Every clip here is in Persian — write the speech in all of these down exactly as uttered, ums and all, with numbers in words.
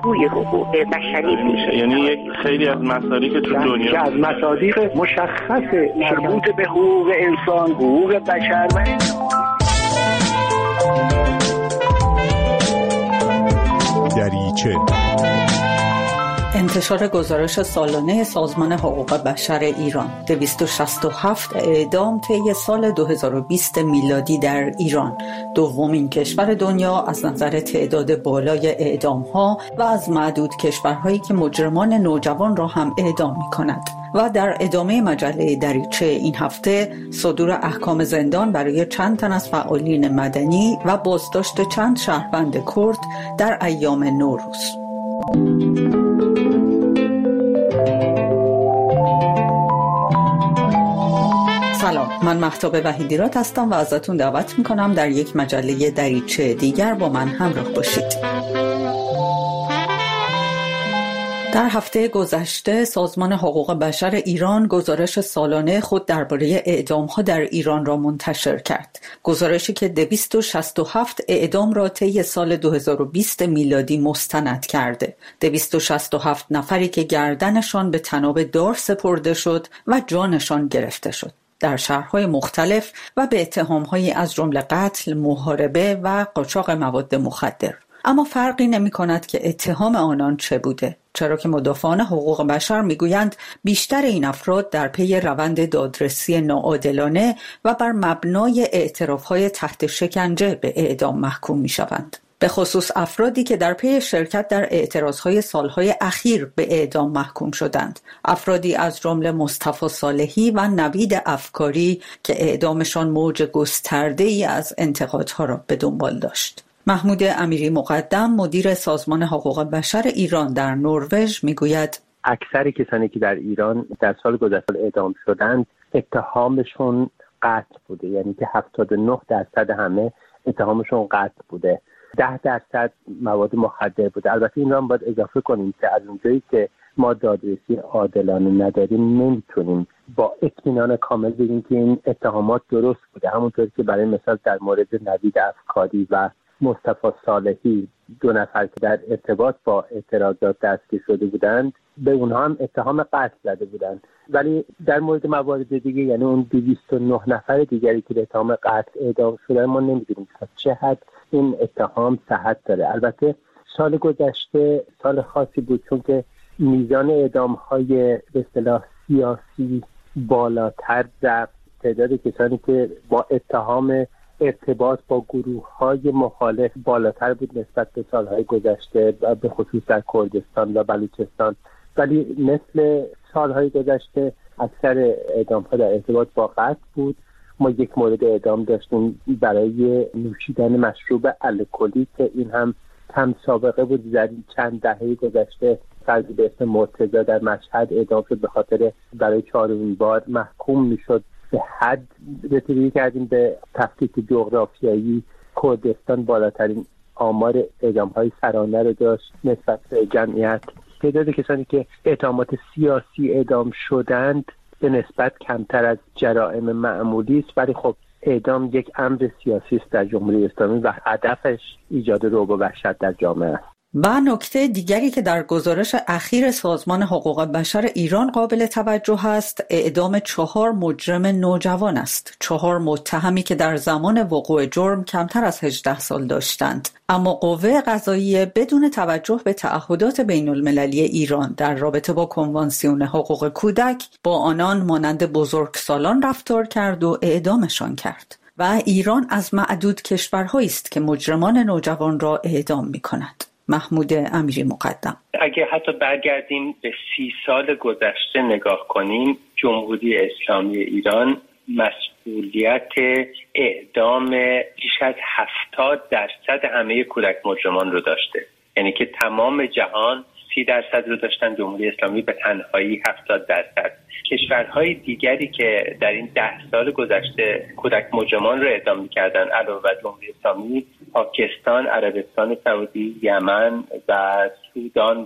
پهلوی حقوق بشری میشه. یعنی یک خیلی از مصادیق که تو دنیا که از مصادیق مشخص مربوط به حقوق انسان، حقوق بشر و دریچه. انتشار گزارش سالانه سازمان حقوق بشر ایران. دویست و شصت و هفت اعدام طی سال دو هزار و بیست میلادی در ایران، دومین کشور دنیا از نظر تعداد بالای اعدام‌ها و از معدود کشورهایی که مجرمان نوجوان را هم اعدام می‌کند. و در ادامه مجله دریچه این هفته صدور احکام زندان برای چند تن از فعالین مدنی و بازداشت چند شهروند کرد در ایام نوروز. سلام، من مهتاب وحیدیراد هستم و ازتون دعوت میکنم در یک مجله دریچه دیگر با من همراه باشید. در هفته گذشته سازمان حقوق بشر ایران گزارش سالانه خود درباره اعدام‌ها در ایران را منتشر کرد. گزارشی که دویست و شصت و هفت اعدام را طی سال دو هزار و بیست میلادی مستند کرده. دویست و شصت و هفت نفری که گردنشان به طناب دار سپرده شد و جانشان گرفته شد در شهرهای مختلف و به اتهام‌هایی از جمله قتل، محاربه و قاچاق مواد مخدر. اما فرقی نمی‌کند که اتهام آنان چه بوده، چرا که مدافعان حقوق بشر میگویند بیشتر این افراد در پی روند دادرسی ناعادلانه و بر مبنای اعتراف‌های تحت شکنجه به اعدام محکوم می‌شوند. به خصوص افرادی که در پی شرکت در اعتراضهای سالهای اخیر به اعدام محکوم شدند. افرادی از جمله مصطفی صالحی و نوید افکاری که اعدامشان موج گسترده‌ای از انتقادها را به دنبال داشت. محمود امیری مقدم، مدیر سازمان حقوق بشر ایران در نروژ، میگوید اکثر کسانی که در ایران در سال گذشته اعدام شدند اتهامشون قتل بوده، یعنی که هفتاد و نه درصد همه اتهامشون قتل بوده، ده درصد مواد مخدر بوده. البته این را هم باید اضافه کنیم که از اونجایی که ما دادرسی عادلانه نداریم نمیتونیم با اطمینان کامل بگیم که این اتهامات درست بوده. همونطور که برای مثال در مورد نوید افکاری و مصطفی صالحی، دو نفر که در ارتباط با اعتراضات دستگیر شده بودند، به اونها هم اتهام قتل زده بودند. ولی در مورد موارد دیگه، یعنی اون دویست و نه نفر دیگری که به اتهام قتل اعدام شدن، ما نمیدونیم تا چه حد این اتهام صحت داره. البته سال گذشته سال خاصی بود، چون که میزان اعدام‌های به اصطلاح سیاسی بالاتر رفت. تعداد کسانی که با اتهام ارتباط با گروه‌های مخالف بالاتر بود نسبت به سالهای گذشته، به خصوص در کردستان و بلوچستان. ولی مثل سالهای گذشته اکثر اعدام‌ها در ارتباط با قتل بود. ما یک مورد اعدام داشتیم برای نوشیدن مشروب الکلی که این هم کم سابقه بود. در چند دهه گذشته فردی به اسم مرتضی در مشهد اعدام شد به خاطر برای چهارمین بار محکوم میشد به حد. رسیدگی کردیم به تفکیک جغرافیایی. کردستان بالاترین آمار اعدام‌های سرانه رو داشت نسبت به جمعیت. تعداد کسانی که اتهامات سیاسی اعدام شدند به نسبت کمتر از جرائم معمولی است، ولی خب اعدام یک امر سیاسی است در جمهوری اسلامی و هدفش ایجاد رعب و وحشت در جامعه است. و نکته دیگری که در گزارش اخیر سازمان حقوق بشر ایران قابل توجه است، اعدام چهار مجرم نوجوان است. چهار متهمی که در زمان وقوع جرم کمتر از هجده سال داشتند. اما قوه قضاییه بدون توجه به تعهدات بین المللی ایران در رابطه با کنوانسیون حقوق کودک با آنان مانند بزرگسالان رفتار کرد و اعدامشان کرد. و ایران از معدود کشورهایی است که مجرمان نوجوان را اعدام می‌کند. محمود امیری مقدم: اگه حتی برگردیم به سی سال گذشته نگاه کنیم، جمهوری اسلامی ایران مسئولیت اعدام بیش از هفتاد درصد همه کودک مجرمان رو داشته. یعنی که تمام جهان سی درصد رو داشتن، جمهوری اسلامی به تنهایی هفتاد درصد. کشورهای دیگری که در این ده سال گذشته کودک مجرمان رو اعدام می‌کردن علاوه بر جمهوری اسلامی، پاکستان، عربستان سعودی، یمن و سودان بوده.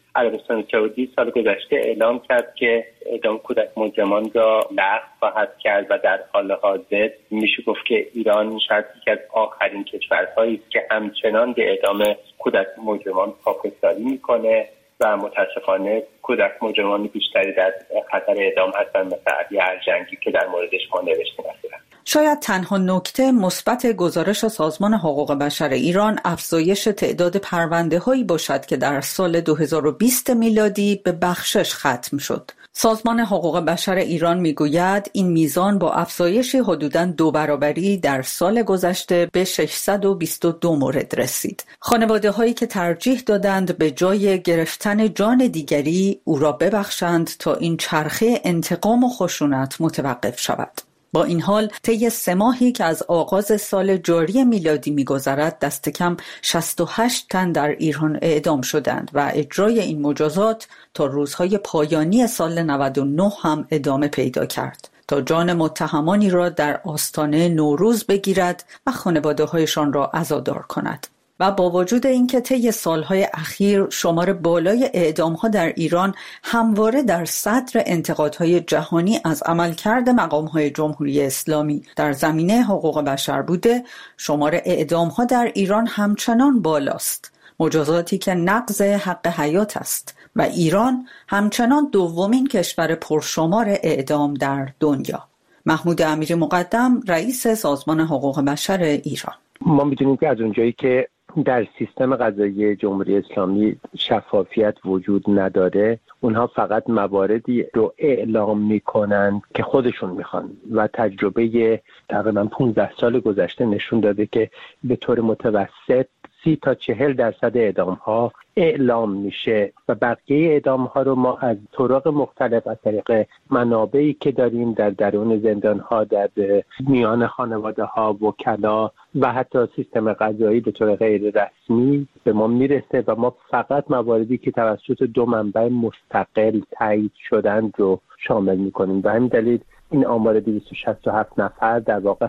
عربستان سعودی سال گذشته اعلام کرد که اعدام کودک مجرمان را لغو خواهد کرد و در حال حاضر میشه گفت که ایران شاید یکی از آخرین کشورهایی است که همچنان به اعدام کودک مجرمان پافشاری میکنه و متاسفانه کودک مجرمان بیشتری در خطر اعدام هستند، مثل علی ارجنگی که در موردش ما نوشتیم. شاید تنها نکته مثبت گزارش سازمان حقوق بشر ایران افزایش تعداد پرونده‌هایی باشد که در سال دو هزار و بیست میلادی به بخشش ختم شد. سازمان حقوق بشر ایران میگوید این میزان با افزایش حدوداً دو برابری در سال گذشته به ششصد و بیست و دو مورد رسید. خانواده‌هایی که ترجیح دادند به جای گرفتن جان دیگری او را ببخشند تا این چرخه انتقام و خشونت متوقف شود. با این حال طی سه ماهی که از آغاز سال جاری میلادی می‌گذرد دست کم شصت و هشت تن در ایران اعدام شدند و اجرای این مجازات تا روزهای پایانی سال نود و نه هم ادامه پیدا کرد تا جان متهمانی را در آستانه نوروز بگیرد و خانواده‌هایشان را عزادار کند. و با وجود اینکه طی سالهای اخیر شمار بالای اعدام‌ها در ایران همواره در صدر انتقادهای جهانی از عملکرد مقام‌های جمهوری اسلامی در زمینه حقوق بشر بوده، شمار اعدام‌ها در ایران همچنان بالاست، مجازاتی که نقض حق حیات است و ایران همچنان دومین کشور پرشمار اعدام در دنیا. محمود امیری مقدم، رئیس سازمان حقوق بشر ایران: ما می‌دونیم که از اونجایی که در سیستم قضایی جمهوری اسلامی شفافیت وجود نداره، اونها فقط مواردی رو اعلام میکنن که خودشون میخوان و تجربه تقریبا پانزده سال گذشته نشون داده که به طور متوسط سی تا چهل درصد اعدام ها اعلام میشه و بقیه اعدام ها رو ما از طرق مختلف، از طریق منابعی که داریم در درون زندان ها، در میان خانواده ها، وکلا و حتی سیستم قضایی به طور غیر رسمی به ما میرسه و ما فقط مواردی که توسط دو منبع مستقل تایید شدن رو شامل میکنیم. به همین دلیل این آمار دویست و شصت و هفت نفر در واقع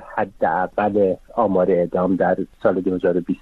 حداقل آمار اعدام در سال دو هزار و بیست.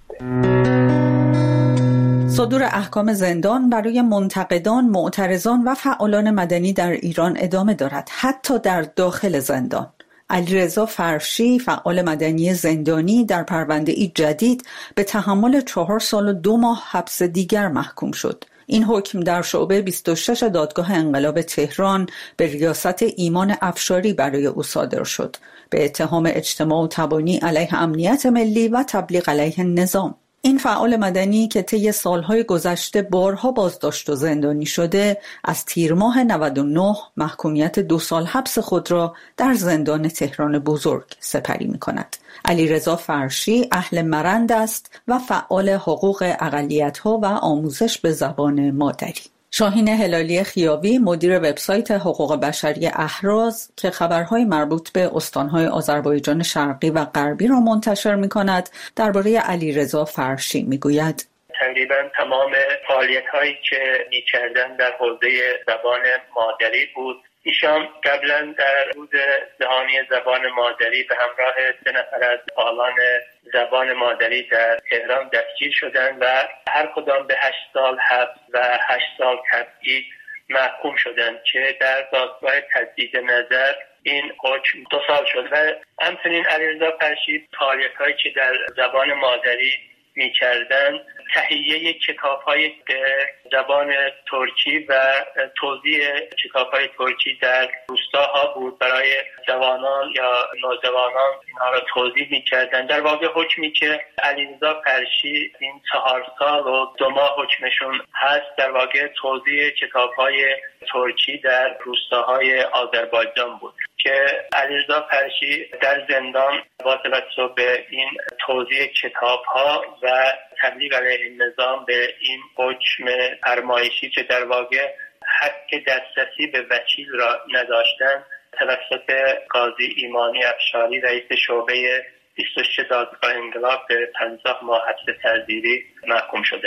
صدور احکام زندان برای منتقدان، معترضان و فعالان مدنی در ایران ادامه دارد، حتی در داخل زندان. علیرضا فرشی، فعال مدنی زندانی، در پرونده‌ای جدید به تحمل چهار سال و دو ماه حبس دیگر محکوم شد. این حکم در شعبه بیست و شش دادگاه انقلاب تهران به ریاست ایمان افشاری برای او صادر شد به اتهام اجتماع و تبانی علیه امنیت ملی و تبلیغ علیه نظام. این فعال مدنی که طی سالهای گذشته بارها بازداشت و زندانی شده، از تیر ماه نود و نه محکومیت دو سال حبس خود را در زندان تهران بزرگ سپری می کند. علیرضا فرشی اهل مرند است و فعال حقوق اقلیت‌ها و آموزش به زبان مادری. شاهین هلالی خیاوی، مدیر وبسایت حقوق بشری اهراز که خبرهای مربوط به استانهای آذربایجان شرقی و غربی را منتشر می‌کند، درباره علیرضا فرشی می‌گوید: تقریبا تمام فعالیت‌هایی که می‌کردن در حوزه زبان مادری بود. ایشان قبلا در روز جهانی زبان مادری به همراه سه نفر از فعالان زبان مادری در تهران دستگیر شدند و هر کدام به هشت سال حبس و هشت سال تبعید محکوم شدند که در دادگاه تجدید نظر این حکم دو سال شد. و همچنین علیرضا فرشی فعالیت‌هایی که در زبان مادری می‌کردند، تهیه کتاب‌های به زبان ترکی و توزیع کتاب‌های ترکی در روستاها بود برای جوانان یا نوجوانان، اینها را توزیع می‌کردند. در واقع حکمی که علیرضا فرشی این چهار سال و دو ماه حکمشون هست، در واقع توزیع کتاب‌های ترکی در روستاهای آذربایجان بود که علیرضا فرشی در زندان با توجه به این توزیع کتاب‌ها و تبلیغ علیه نظام به این حکم فرمایشی که در واقع حق دسترسی به وکیل را نداشتند، توسط قاضی ایمانی افشاری رئیس شعبه بیست و شش دادگاه انقلاب به پنجاه ماه حبس تعزیری محکوم شده.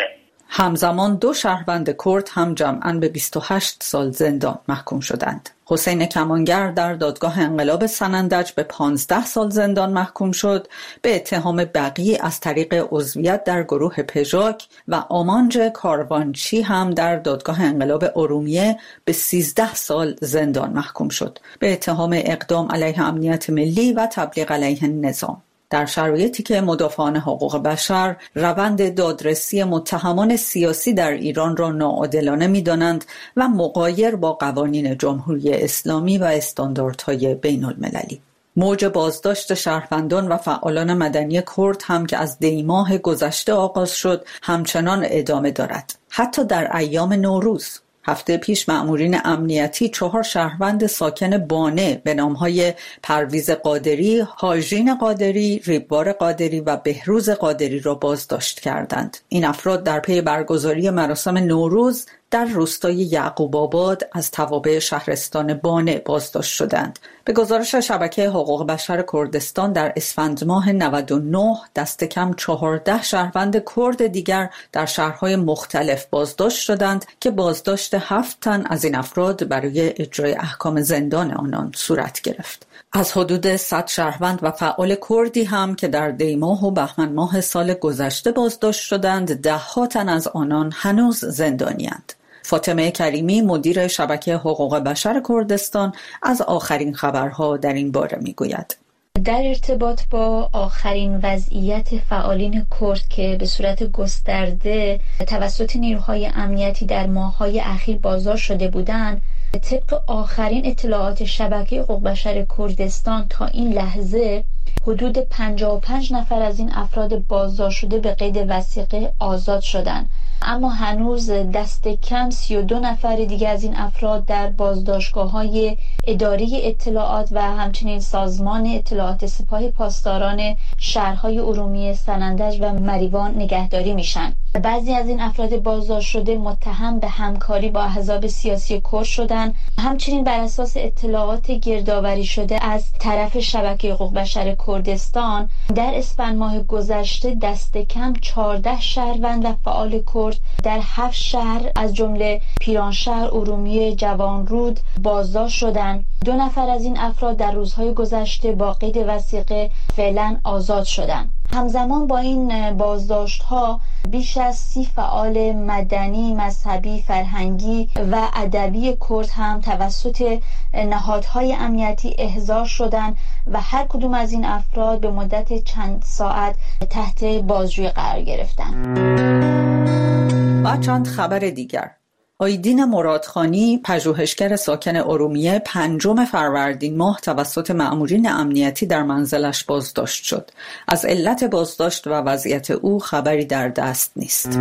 همزمان دو شهروند کرد هم جمعاً به بیست و هشت سال زندان محکوم شدند. حسین کمانگر در دادگاه انقلاب سنندج به پانزده سال زندان محکوم شد. به اتهام بقی از طریق عضویت در گروه پژاک و آمانج کاروانچی هم در دادگاه انقلاب ارومیه به سیزده سال زندان محکوم شد به اتهام اقدام علیه امنیت ملی و تبلیغ علیه نظام. در شرایطی که مدافعان حقوق بشر روند دادرسی متهمان سیاسی در ایران را ناعادلانه می‌دانند و مغایر با قوانین جمهوری اسلامی و استانداردهای بین المللی. موج بازداشت شهروندان و فعالان مدنی کرد هم که از دی ماه گذشته آغاز شد همچنان ادامه دارد. حتی در ایام نوروز هفته پیش مأمورین امنیتی چهار شهروند ساکن بانه به نامهای پرویز قادری، هاژین قادری، ریبوار قادری و بهروز قادری را بازداشت کردند. این افراد در پی برگزاری مراسم نوروز در روستای یعقوب آباد از توابع شهرستان بانه بازداشت شدند. به گزارش شبکه حقوق بشر کردستان در اسفند ماه نود و نه دست کم چهارده شهروند کرد دیگر در شهرهای مختلف بازداشت شدند که بازداشت هفت تن از این افراد برای اجرای احکام زندان آنان صورت گرفت. از حدود صد شهروند و فعال کردی هم که در دی ماه و بهمن ماه سال گذشته بازداشت شدند، ده ها تن از آنان هنوز زندانی‌اند. فاطمه کریمی مدیر شبکه حقوق بشر کردستان از آخرین خبرها در این باره میگوید. در ارتباط با آخرین وضعیت فعالین کرد که به صورت گسترده توسط نیروهای امنیتی در ماه‌های اخیر بازداشت شده بودند، طبق آخرین اطلاعات شبکه حقوق بشر کردستان تا این لحظه حدود پنجاه و پنج نفر از این افراد بازداشت شده به قید وثیقه آزاد شدند، اما هنوز دست کم سی و دو نفر دیگه از این افراد در بازداشتگاه‌های اداره اطلاعات و همچنین سازمان اطلاعات سپاه پاسداران شهرهای ارومیه، سنندج و مریوان نگهداری میشن. بعضی از این افراد بازداشت شده متهم به همکاری با احزاب سیاسی کرد شدن. همچنین بر اساس اطلاعات گردآوری شده از طرف شبکه حقوق بشر کردستان در اسفند ماه گذشته دست کم چهارده شهروند و فعال کرد در هفت شهر از جمله پیرانشهر، ارومیه، جوانرود بازداشت شدند. دو نفر از این افراد در روزهای گذشته با قید وثیقه فعلا آزاد شدند. همزمان با این بازداشت ها بیش از سی فعال مدنی، مذهبی، فرهنگی و ادبی کرد هم توسط نهادهای امنیتی احضار شدند و هر کدوم از این افراد به مدت چند ساعت تحت بازجویی قرار گرفتند. و چند خبر دیگر. آیدین مرادخانی، پژوهشگر ساکن ارومیه، پنجم فروردین ماه توسط مأمورین امنیتی در منزلش بازداشت شد. از علت بازداشت و وضعیت او خبری در دست نیست.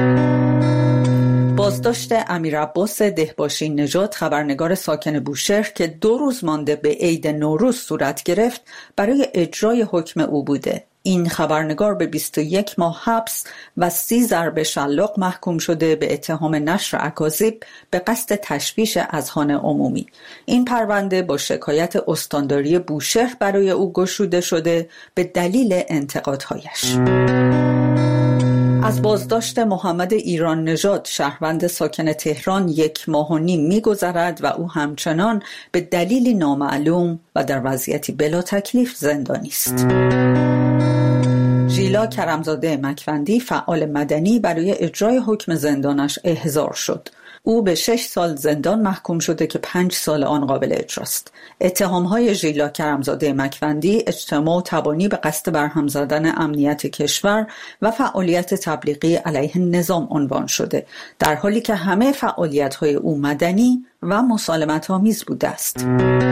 بازداشت امیر عباس دهباشی نژاد، خبرنگار ساکن بوشهر که دو روز مانده به عید نوروز صورت گرفت، برای اجرای حکم او بوده. این خبرنگار به بیست و یک ماه حبس و سی ضرب شلاق محکوم شده به اتهام نشر اکاذیب به قصد تشویش اذهان عمومی. این پرونده با شکایت استانداری بوشهر برای او گشوده شده به دلیل انتقادهایش. از بازداشت محمد ایران نژاد، شهروند ساکن تهران، یک ماه و نیم می‌گذرد و او همچنان به دلیلی نامعلوم و در وضعیتی بلا تکلیف زندانی است. ژیلا کرمزاده مکوندی، فعال مدنی، برای اجرای حکم زندانش احضار شد. او به شش سال زندان محکوم شده که پنج سال آن قابل اجراست. اتهام‌های ژیلا کرمزاده مکوندی اجتماع و تبانی به قصد برهم زدن امنیت کشور و فعالیت تبلیغی علیه نظام عنوان شده، در حالی که همه فعالیت‌های او مدنی و مسالمت‌آمیز بوده است.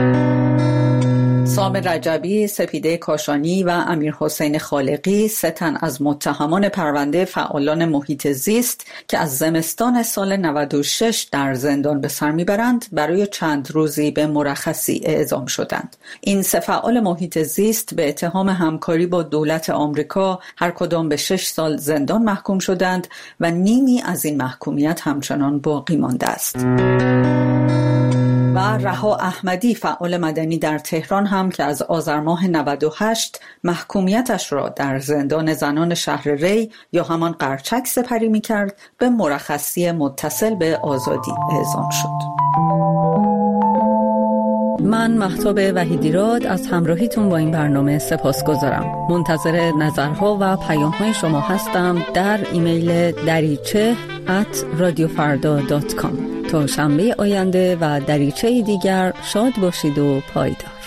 سام رجبی، سپیده کاشانی و امیر حسین خالقی، سه تن از متهمان پرونده فعالان محیط زیست که از زمستان سال نود و شش در زندان به سر میبرند، برای چند روزی به مرخصی اعزام شدند. این سه فعال محیط زیست به اتهام همکاری با دولت آمریکا هر کدام به شش سال زندان محکوم شدند و نیمی از این محکومیت همچنان باقی مانده است. و رها احمدی فعال مدنی در تهران هم که از آذر ماه نود و هشت محکومیتش را در زندان زنان شهر ری یا همان قرچک سپری می کرد به مرخصی متصل به آزادی اعزام شد. من مهتاب وحیدیراد از همراهیتون با این برنامه سپاسگزارم. منتظر نظرها و پیام‌های شما هستم در ایمیل دریچه ات رادیو فردا دات کام. تا شنبه آینده و دریچه دیگر شاد باشید و پایدار.